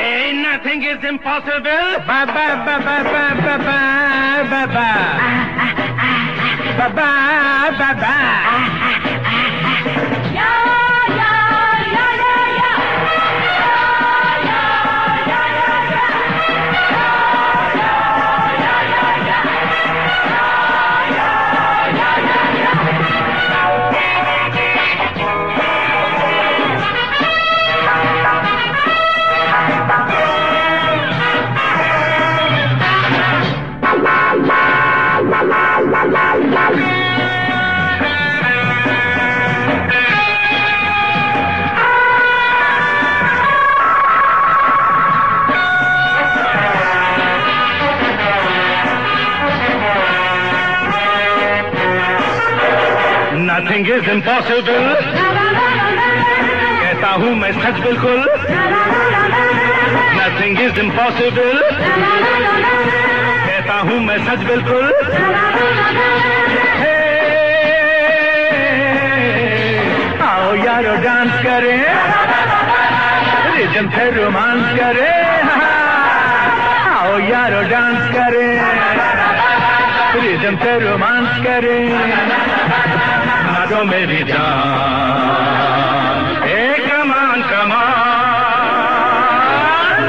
Hey, nothing is impossible. Ba ba ba ba ba ba ba ba ba. Ba ba ba ba. Nothing is impossible. कहता हूँ मैं सच बिल्कुल. Nothing is impossible. कहता हूँ मैं सच बिल्कुल. आओ यारो डांस करें, रिदम से रोमांस करें. आओ यारो डांस करें, रिदम से रोमांस करें. तो मेरी जान, hey, come on, come on.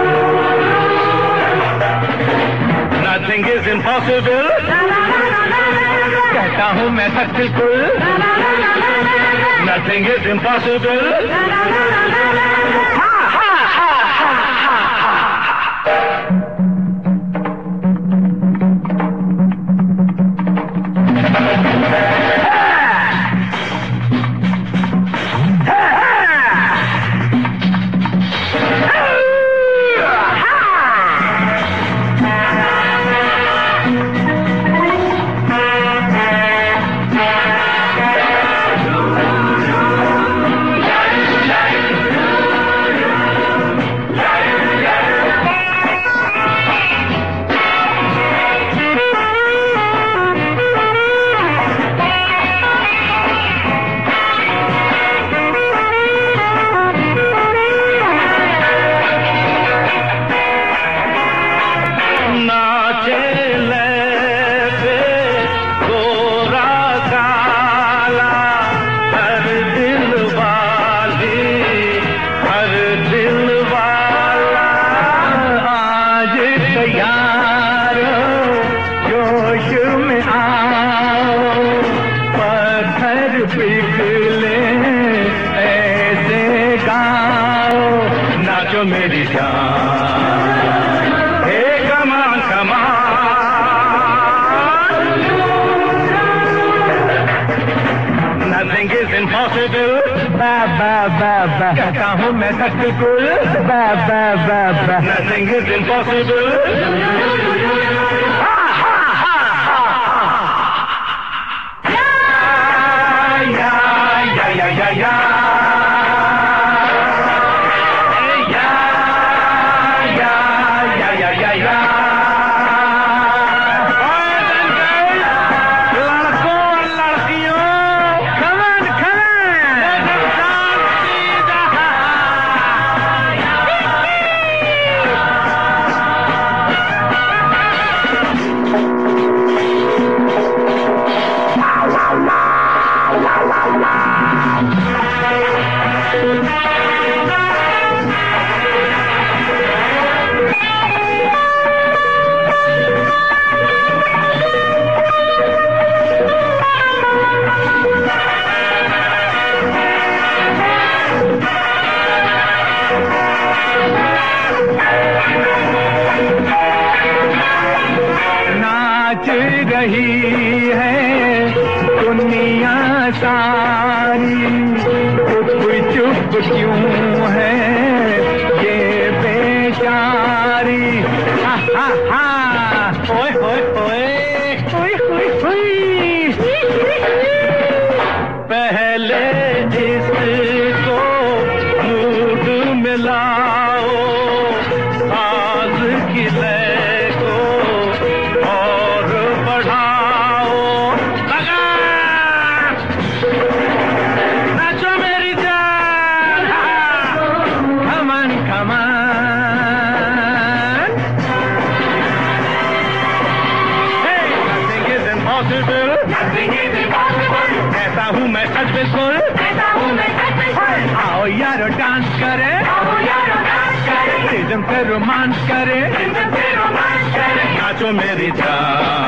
Nothing is impossible. कहता हूँ मैं सच बिल्कुल. Nothing is impossible. मेरी जान, hey, come on, come on. Nothing is impossible. Ba ba ba ba. कहता हूँ मैं सच बिल्कुल. Ba ba ba ba. Nothing is impossible. रही है दुनिया सारी, चुप क्यों है ये बेचारी। हा हा हा, ओए ओए ओए ओए ओए ओए, पहले इसको मूड मिलाओ, साज की लय को और बढ़ाओ, लगा नाचो मेरी जान, कमान कमान। कहता हूँ मैं सच बिल्कुल, आओ यारो डांस करे, रिदम पे रोमांस करे, नाचो मेरी जान।